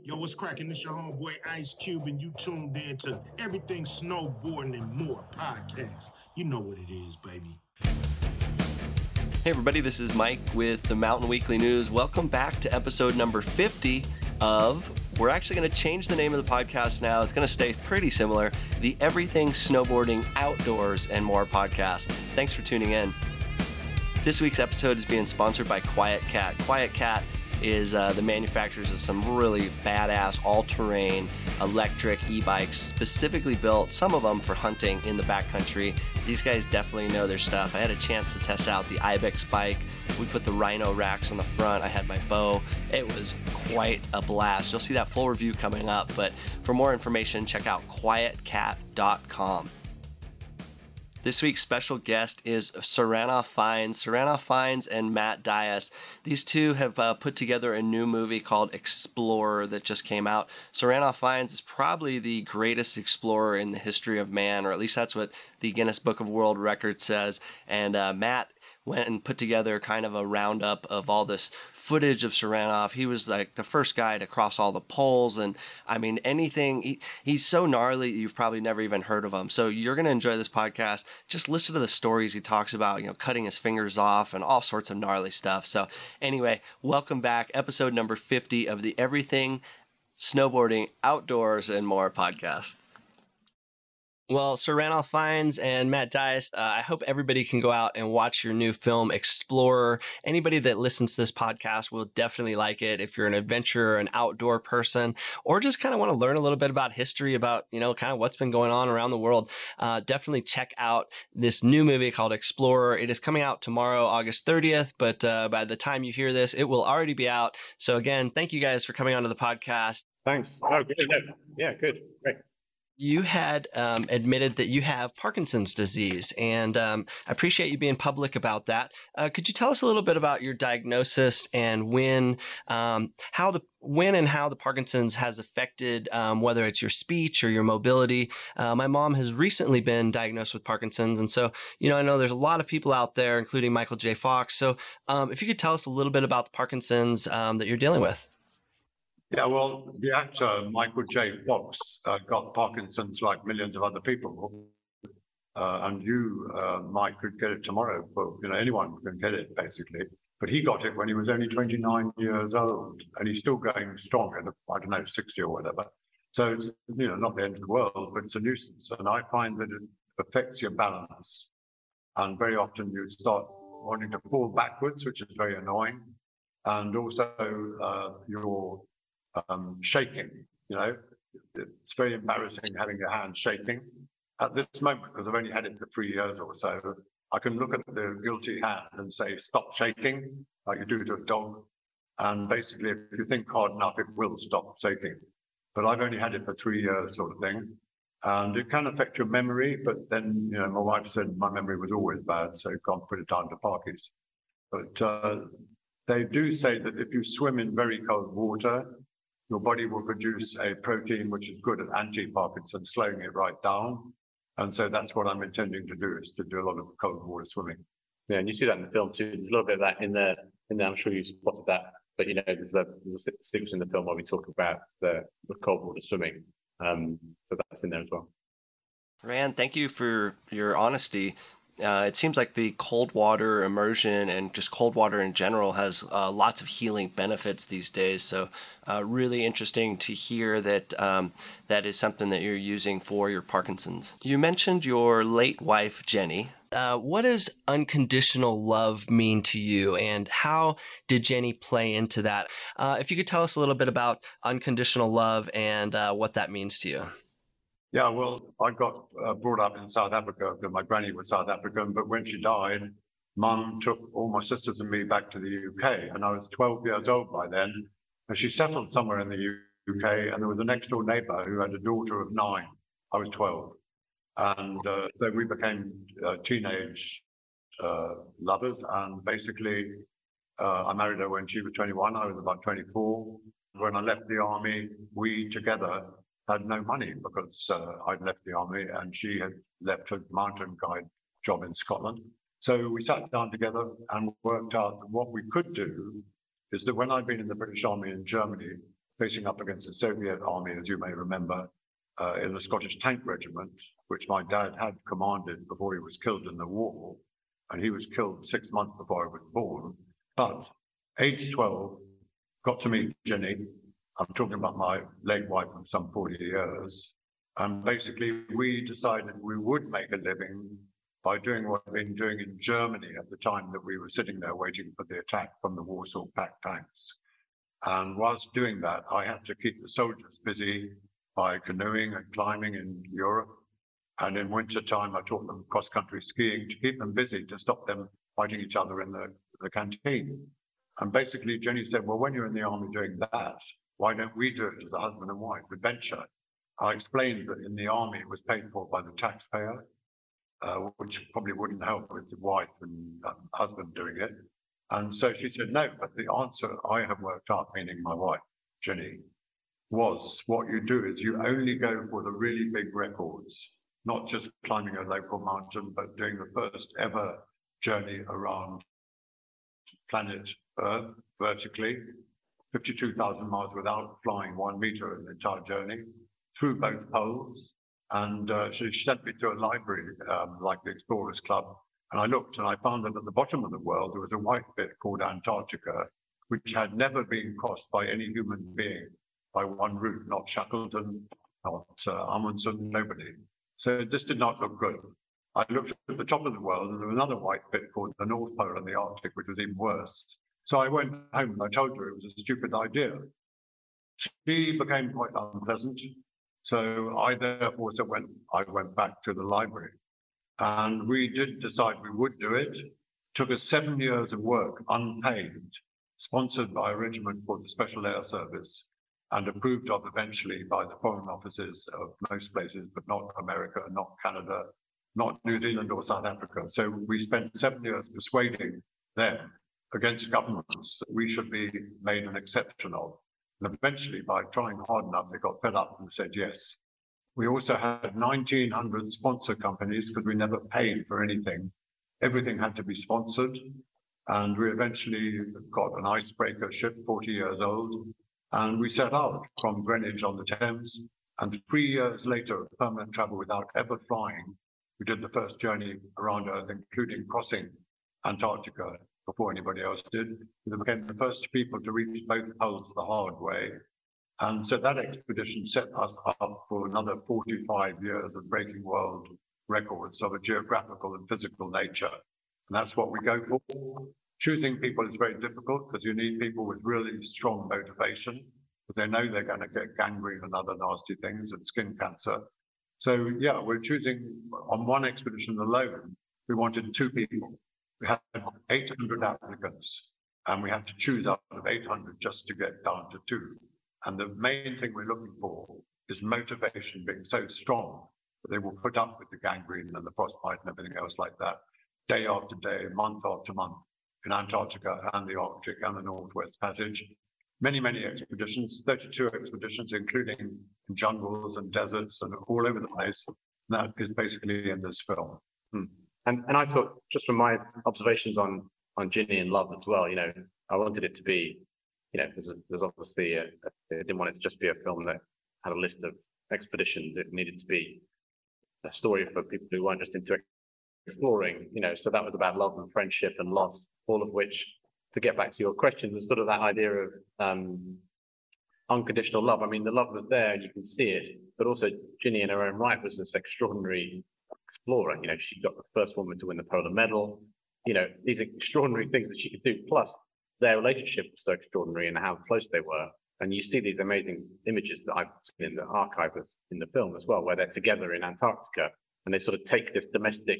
Yo, what's cracking? This your homeboy Ice Cube, and you tuned in to Everything Snowboarding and More podcast. You know what it is, baby. Hey everybody, this is Mike with the Mountain Weekly News. Welcome back to episode number 50 of, we're actually going to change the name of the podcast now. It's going to stay pretty similar, the Everything Snowboarding Outdoors and More podcast. Thanks for tuning in. This week's episode is being sponsored by QuietKat. QuietKat is the manufacturers of some really badass all-terrain electric e-bikes, specifically built, some of them for hunting in the backcountry. These guys definitely know their stuff. I had a chance to test out the Ibex bike. We put the Rhino racks on the front. I had my bow. It was quite a blast. You'll see that full review coming up, but for more information, check out quietkat.com. This week's special guest is Saranah Fiennes. Saranah Fiennes and Matt Dias. These two have put together a new movie called Explorer that just came out. Saranah Fiennes is probably the greatest explorer in the history of man, or at least that's what the Guinness Book of World Records says. And Matt went and put together kind of a roundup of all this footage of Saranah. He was like the first guy to cross all the poles, and I mean anything. He's so gnarly you've probably never even heard of him. So you're gonna enjoy this podcast. Just listen to the stories he talks about, cutting his fingers off and all sorts of gnarly stuff. So anyway, welcome back, episode number 50 of the Everything Snowboarding Outdoors and More podcast. Well, Saranah Fiennes and Matt Dias, I hope everybody can go out and watch your new film, Explorer. Anybody that listens to this podcast will definitely like it. If you're an adventurer, an outdoor person, or just kind of want to learn a little bit about history, about, kind of what's been going on around the world, definitely check out this new movie called Explorer. It is coming out tomorrow, August 30th, but by the time you hear this, it will already be out. So again, thank you guys for coming onto the podcast. Thanks. Oh, good. Yeah, good. Great. You had admitted that you have Parkinson's disease, and I appreciate you being public about that. Could you tell us a little bit about your diagnosis and when and how the Parkinson's has affected whether it's your speech or your mobility? My mom has recently been diagnosed with Parkinson's, and so I know there's a lot of people out there, including Michael J. Fox. So if you could tell us a little bit about the Parkinson's that you're dealing with. Yeah, well, the actor Michael J. Fox got Parkinson's like millions of other people. And you, Mike, could get it tomorrow. But, anyone can get it, basically. But he got it when he was only 29 years old. And he's still going strong at, 60 or whatever. So it's, not the end of the world, but it's a nuisance. And I find that it affects your balance. And very often you start wanting to fall backwards, which is very annoying. And also your shaking, it's very embarrassing having your hand shaking. At this moment, because I've only had it for 3 years or so, I can look at the guilty hand and say, stop shaking, like you do to a dog. And basically, if you think hard enough, it will stop shaking. But I've only had it for 3 years, sort of thing. And it can affect your memory, but then, my wife said my memory was always bad, so you can't put it down to Parkies. But they do say that if you swim in very cold water, your body will produce a protein which is good at anti-Parkinson, slowing it right down. And so that's what I'm intending to do, is to do a lot of cold water swimming. Yeah, and you see that in the film too. There's a little bit of that in there. I'm sure you spotted that. But there's a sequence in the film where we talk about the cold water swimming. So that's in there as well. Rand, thank you for your honesty. It seems like the cold water immersion and just cold water in general has lots of healing benefits these days. So really interesting to hear that that is something that you're using for your Parkinson's. You mentioned your late wife, Jenny. What does unconditional love mean to you, and how did Jenny play into that? If you could tell us a little bit about unconditional love and what that means to you. Yeah, well, I got brought up in South Africa because my granny was South African, but when she died, Mum took all my sisters and me back to the UK, and I was 12 years old by then, and she settled somewhere in the UK, and there was a next door neighbour who had a daughter of 9. I was 12. And so we became teenage lovers, and basically I married her when she was 21, I was about 24. When I left the army, we together had no money because I'd left the army and she had left her mountain guide job in Scotland. So we sat down together and worked out that what we could do is that when I'd been in the British Army in Germany, facing up against the Soviet army, as you may remember, in the Scottish Tank Regiment, which my dad had commanded before he was killed in the war. And he was killed 6 months before I was born. But age 12, got to meet Ginny. I'm talking about my late wife of some 40 years. And basically, we decided we would make a living by doing what we've been doing in Germany at the time that we were sitting there waiting for the attack from the Warsaw Pact tanks. And whilst doing that, I had to keep the soldiers busy by canoeing and climbing in Europe. And in winter time, I taught them cross-country skiing to keep them busy, to stop them fighting each other in the canteen. And basically, Jenny said, well, when you're in the army doing that, why don't we do it as a husband and wife adventure? I explained that in the army, it was paid for by the taxpayer, which probably wouldn't help with the wife and husband doing it. And so she said, no, but the answer I have worked out, meaning my wife, Jenny, was what you do is you only go for the really big records, not just climbing a local mountain, but doing the first ever journey around planet Earth vertically, 52,000 miles without flying 1 meter in the entire journey, through both poles. And she sent me to a library like the Explorers Club. And I looked and I found that at the bottom of the world, there was a white bit called Antarctica, which had never been crossed by any human being by one route, not Shackleton, not Amundsen, nobody. So this did not look good. I looked at the top of the world and there was another white bit called the North Pole and the Arctic, which was even worse. So I went home and I told her it was a stupid idea. She became quite unpleasant. So I therefore I went back to the library. And we did decide we would do it. It took us 7 years of work, unpaid, sponsored by a regiment called the Special Air Service, and approved of eventually by the foreign offices of most places, but not America, not Canada, not New Zealand or South Africa. So we spent 7 years persuading them against governments that we should be made an exception of. And eventually, by trying hard enough, they got fed up and said yes. We also had 1,900 sponsor companies because we never paid for anything. Everything had to be sponsored. And we eventually got an icebreaker ship, 40 years old. And we set out from Greenwich on the Thames. And 3 years later, permanent travel without ever flying, we did the first journey around Earth, including crossing Antarctica before anybody else did. We became the first people to reach both poles the hard way. And so that expedition set us up for another 45 years of breaking world records of a geographical and physical nature. And that's what we go for. Choosing people is very difficult because you need people with really strong motivation, because they know they're going to get gangrene and other nasty things and skin cancer. So yeah, we're choosing on one expedition alone, we wanted 2 people. We had 800 applicants and we had to choose out of 800 just to get down to 2. And the main thing we're looking for is motivation being so strong that they will put up with the gangrene and the frostbite and everything else like that, day after day, month after month, in Antarctica and the Arctic and the Northwest Passage. Many, many expeditions, 32 expeditions, including in jungles and deserts and all over the place. That is basically in this film. And I thought, just from my observations on Ginny and Love as well, I wanted it to be, there's obviously, I didn't want it to just be a film that had a list of expeditions. It needed to be a story for people who weren't just into exploring, so that was about love and friendship and loss, all of which, to get back to your question, was sort of that idea of unconditional love. I mean, the love was there and you can see it, but also Ginny in her own right was this extraordinary explorer. She got the first woman to win the Polar Medal, these extraordinary things that she could do, plus their relationship was so extraordinary and how close they were. And you see these amazing images that I've seen in the archive in the film as well, where they're together in Antarctica and they sort of take this domestic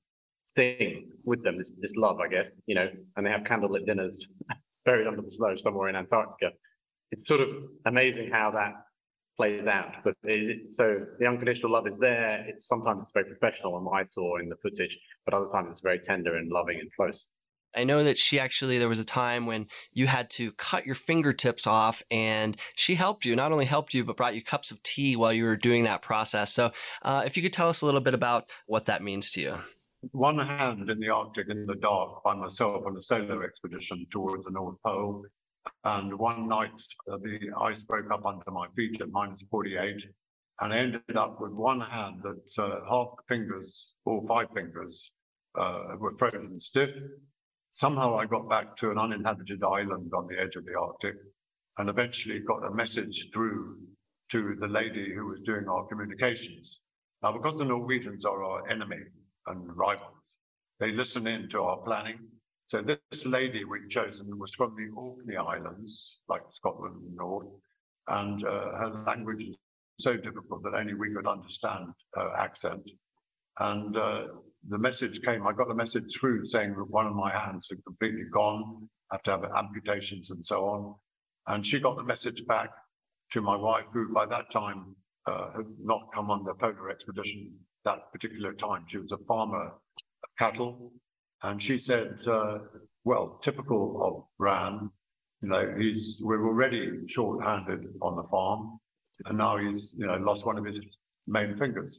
thing with them, this love, I guess, and they have candlelit dinners buried under the snow somewhere in Antarctica. It's sort of amazing how that plays out. But so the unconditional love is there. Sometimes it's very professional, and what I saw in the footage, but other times it's very tender and loving and close. I know that there was a time when you had to cut your fingertips off, and she helped you, not only helped you, but brought you cups of tea while you were doing that process. So if you could tell us a little bit about what that means to you. One hand in the Arctic in the dark by myself on a solo expedition towards the North Pole, And one night, the ice broke up under my feet at -48. And I ended up with one hand that half the fingers, or 5 fingers, were frozen stiff. Somehow I got back to an uninhabited island on the edge of the Arctic and eventually got a message through to the lady who was doing our communications. Now, because the Norwegians are our enemy and rivals, they listen in to our planning. So this lady we'd chosen was from the Orkney Islands, like Scotland and North, and her language is so difficult that only we could understand her accent. And the message came, I got a message through saying that one of my hands had completely gone, I have to have amputations and so on. And she got the message back to my wife, who by that time had not come on the polar expedition that particular time. She was a farmer of cattle. And she said, well, typical of Ran, you know, we're already short-handed on the farm, and now he's, you know, lost one of his main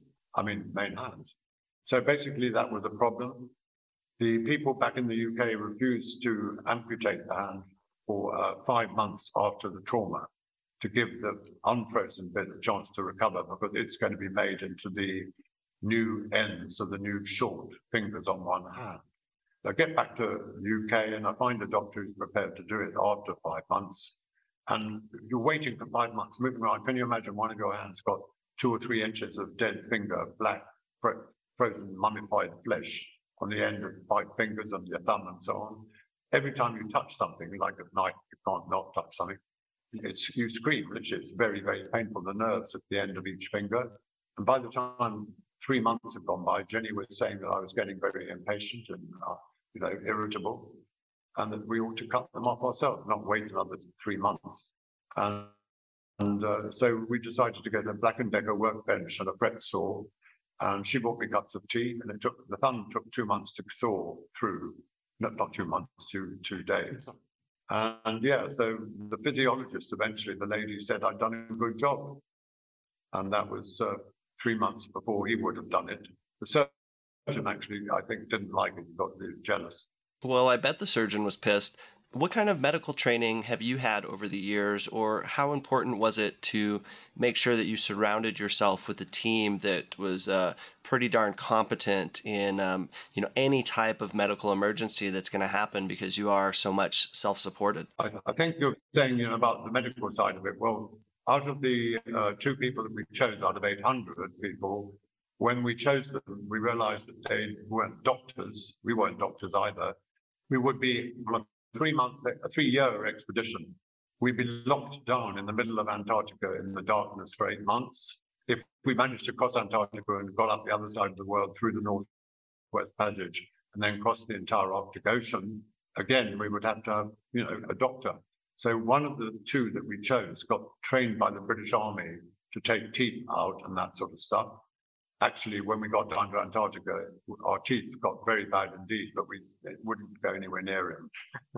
hands. So basically that was a problem. The people back in the UK refused to amputate the hand for 5 months after the trauma to give the unfrozen bit a chance to recover, because it's going to be made into the new ends of the new short fingers on one hand. I get back to the UK and I find a doctor who's prepared to do it after 5 months. And you're waiting for 5 months, moving around. Can you imagine one of your hands got 2 or 3 inches of dead finger, black, frozen, mummified flesh on the end of 5 fingers and your thumb and so on. Every time you touch something, like at night, you can't not touch something. You scream, literally. It's very, very painful. The nerves at the end of each finger. And by the time 3 months had gone by, Jenny was saying that I was getting very impatient and irritable, and that we ought to cut them off ourselves, not wait another 3 months. And so we decided to get a Black & Decker workbench and a fret saw, and she bought me cups of tea, and the thumb took 2 months to saw through, not 2 months, 2 days. And yeah, so the physiologist, eventually, the lady said I'd done a good job. And that was 3 months before he would have done it. The surgeon actually, I think, didn't like it, he got jealous. Well, I bet the surgeon was pissed. What kind of medical training have you had over the years, or how important was it to make sure that you surrounded yourself with a team that was pretty darn competent in any type of medical emergency that's going to happen, because you are so much self-supported? I think you're saying about the medical side of it. Well, out of the 2 people that we chose out of 800 people, when we chose them, we realized that they weren't doctors. We weren't doctors either. We would be on a 3-year expedition. We'd be locked down in the middle of Antarctica in the darkness for 8 months. If we managed to cross Antarctica and got up the other side of the world through the Northwest Passage and then cross the entire Arctic Ocean, again, we would have to have, a doctor. So one of the 2 that we chose got trained by the British Army to take teeth out and that sort of stuff. Actually, when we got down to Antarctica, our teeth got very bad indeed, but we wouldn't go anywhere near him.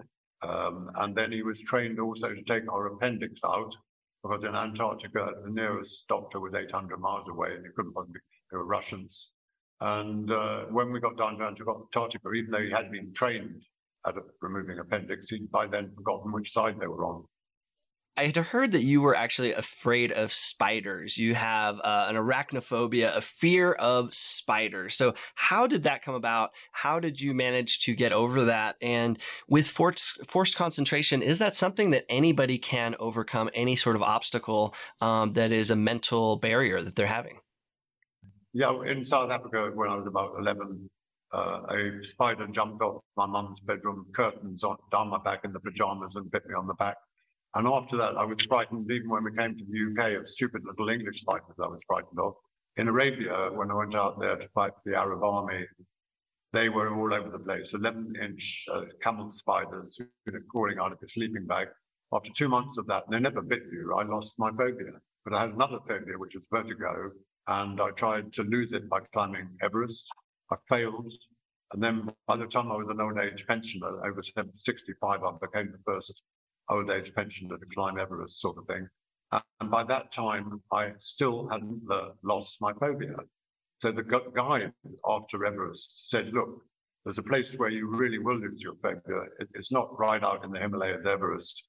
And then he was trained also to take our appendix out, because in Antarctica, the nearest doctor was 800 miles away, and he couldn't possibly, they were Russians. And when we got down to Antarctica, even though he had been trained at removing appendix, he'd by then forgotten which side they were on. I had heard that you were actually afraid of spiders. You have an arachnophobia, a fear of spiders. So how did that come about? How did you manage to get over that? And with forced concentration, is that something that anybody can overcome, any sort of obstacle that is a mental barrier that they're having? Yeah, in South Africa, when I was about 11, a spider jumped off my mum's bedroom curtains down my back in the pajamas and bit me on the back. And after that, I was frightened, even when we came to the UK, of stupid little English spiders I was frightened of. In Arabia, when I went out there to fight for the Arab army, they were all over the place, 11-inch camel spiders crawling out of a sleeping bag. After 2 months of that, and they never bit you, I lost my phobia. But I had another phobia, which was vertigo, and I tried to lose it by climbing Everest. I failed. And then by the time I was an old age pensioner, over 65, I became the first old age pensioner to climb Everest, sort of thing. And by that time, I still hadn't lost my phobia. So the guide after Everest said, look, there's a place where you really will lose your phobia. It's not right out in the Himalayas, Everest.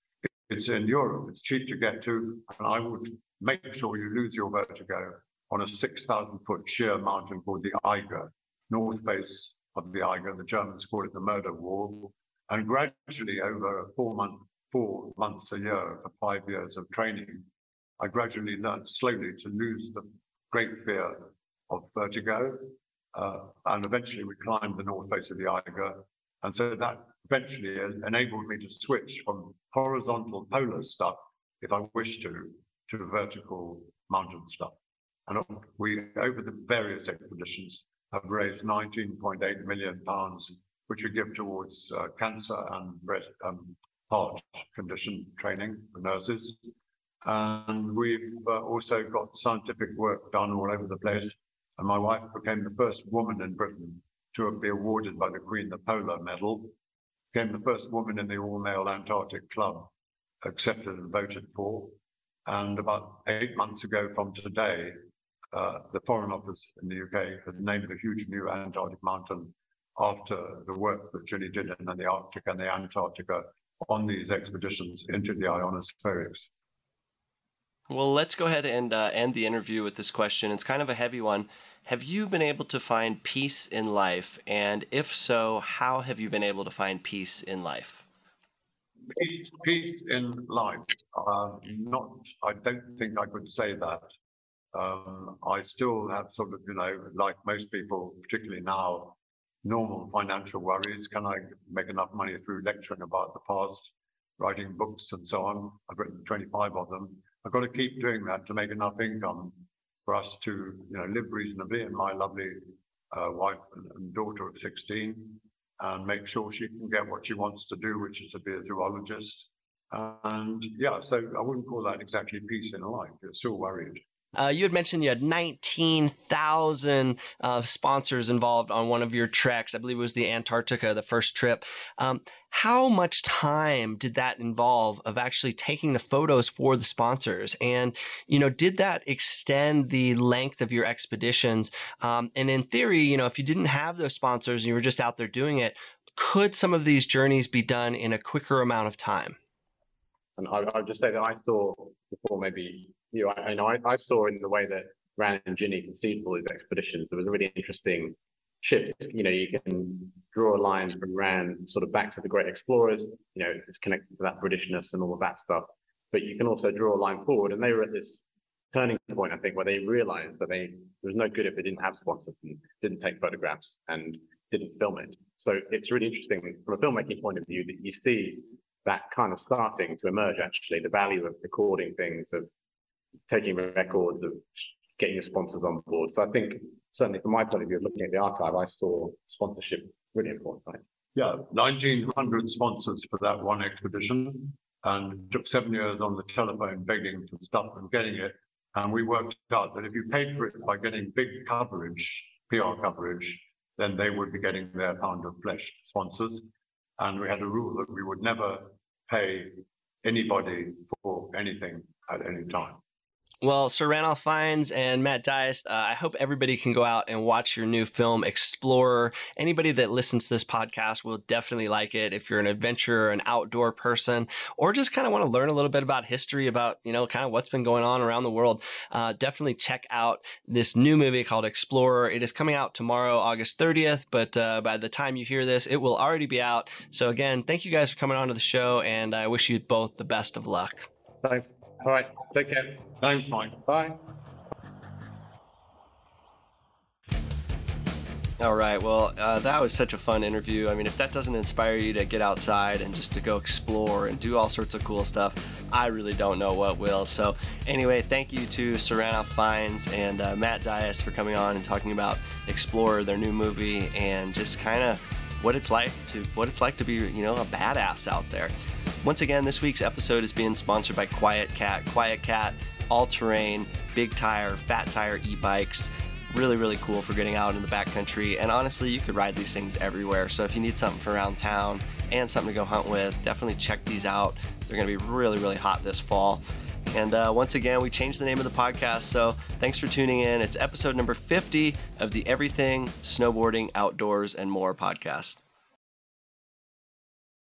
It's in Europe. It's cheap to get to, and I would make sure you lose your vertigo on a 6,000-foot sheer mountain called the Eiger, north face of the Eiger. The Germans call it the murder wall. And gradually, over 4 months a year for 5 years of training, I gradually learned slowly to lose the great fear of vertigo. And eventually we climbed the north face of the Eiger. And so that eventually enabled me to switch from horizontal polar stuff, if I wish to vertical mountain stuff. And we, over the various expeditions, have raised £19.8 million, which we give towards cancer and heart condition training for nurses. And we've also got scientific work done all over the place. And my wife became the first woman in Britain to be awarded by the Queen the Polar Medal, became the first woman in the all-male Antarctic Club, accepted and voted for. And about 8 months ago from today, the Foreign Office in the UK has named a huge new Antarctic mountain after the work that Ginny did in the Arctic and the Antarctica on these expeditions into the ionospherics. Well, let's go ahead and end the interview with this question. It's kind of a heavy one. Have you been able to find peace in life? And if so, how have you been able to find peace in life? Peace in life. I don't think I could say that. I still have sort of, like most people, particularly now, normal financial worries. Can I make enough money through lecturing about the past, writing books and so on? I've written 25 of them. I've got to keep doing that to make enough income for us to, live reasonably, and my lovely wife and daughter of 16, and make sure she can get what she wants to do, which is to be a zoologist. And yeah, so I wouldn't call that exactly peace in life. You're still worried. You had mentioned you had 19,000 sponsors involved on one of your treks. I believe it was the Antarctica, the first trip. How much time did that involve of actually taking the photos for the sponsors? And, did that extend the length of your expeditions? And in theory, if you didn't have those sponsors and you were just out there doing it, could some of these journeys be done in a quicker amount of time? And I'll just say that I saw before maybe I saw in the way that Ran and Ginny conceived all these expeditions, there was a really interesting shift. You can draw a line from Ran sort of back to the great explorers, it's connected to that Britishness and all of that stuff. But you can also draw a line forward, and they were at this turning point, I think, where they realized that there was no good if they didn't have sponsors and didn't take photographs and didn't film it. So it's really interesting from a filmmaking point of view that you see that kind of starting to emerge, actually, the value of recording things, of taking records, of getting your sponsors on board. So I think, certainly from my point of view, looking at the archive, I saw sponsorship really important. Right? Yeah, 1,900 sponsors for that one expedition, and it took 7 years on the telephone begging for stuff and getting it. And we worked out that if you paid for it by getting big coverage, PR coverage, then they would be getting their pound of flesh sponsors. And we had a rule that we would never pay anybody for anything at any time. Well, Sir Ranulph Fiennes and Matt Dias, I hope everybody can go out and watch your new film, Explorer. Anybody that listens to this podcast will definitely like it. If you're an adventurer, an outdoor person, or just kind of want to learn a little bit about history, about, kind of what's been going on around the world, definitely check out this new movie called Explorer. It is coming out tomorrow, August 30th, but by the time you hear this, it will already be out. So again, thank you guys for coming on to the show, and I wish you both the best of luck. Thanks. All right. Take care. Thanks, Mike. Bye. All right. Well, that was such a fun interview. I mean, if that doesn't inspire you to get outside and just to go explore and do all sorts of cool stuff, I really don't know what will. So anyway, thank you to Sir Ranulph Fiennes and Matt Dias for coming on and talking about Explorer, their new movie, and just kind of what it's like to be, a badass out there. Once again, this week's episode is being sponsored by Quiet Cat. Quiet Cat, all-terrain, big tire, fat tire e-bikes. Really, really cool for getting out in the backcountry. And honestly, you could ride these things everywhere. So if you need something for around town and something to go hunt with, definitely check these out. They're going to be really, really hot this fall. And once again, we changed the name of the podcast, so thanks for tuning in. It's episode number 50 of the Everything Snowboarding, Outdoors, and More podcast.